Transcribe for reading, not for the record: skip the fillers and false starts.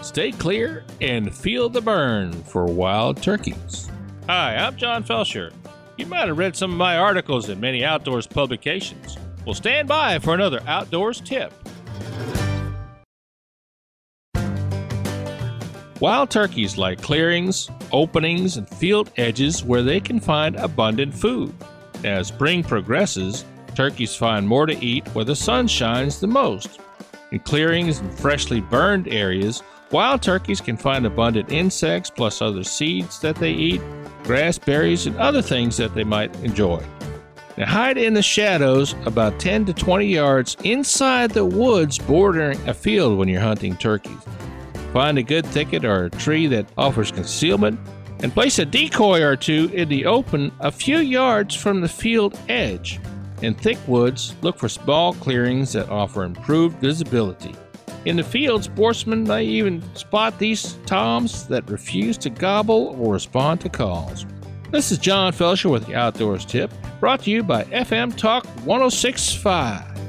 Stay clear and feel the burn for wild turkeys. Hi, I'm John Felsher. You might have read some of my articles in many outdoors publications. Well, stand by for another outdoors tip. Wild turkeys like clearings, openings, and field edges where they can find abundant food. As spring progresses, turkeys find more to eat where the sun shines the most. In clearings and freshly burned areas, wild turkeys can find abundant insects plus other seeds that they eat, grass, berries, and other things that they might enjoy. Now hide in the shadows about 10 to 20 yards inside the woods bordering a field when you're hunting turkeys. Find a good thicket or a tree that offers concealment, and place a decoy or two in the open a few yards from the field edge. In thick woods, look for small clearings that offer improved visibility. In the field, sportsmen may even spot these toms that refuse to gobble or respond to calls. This is John Felsher with the Outdoors Tip, brought to you by FM Talk 106.5.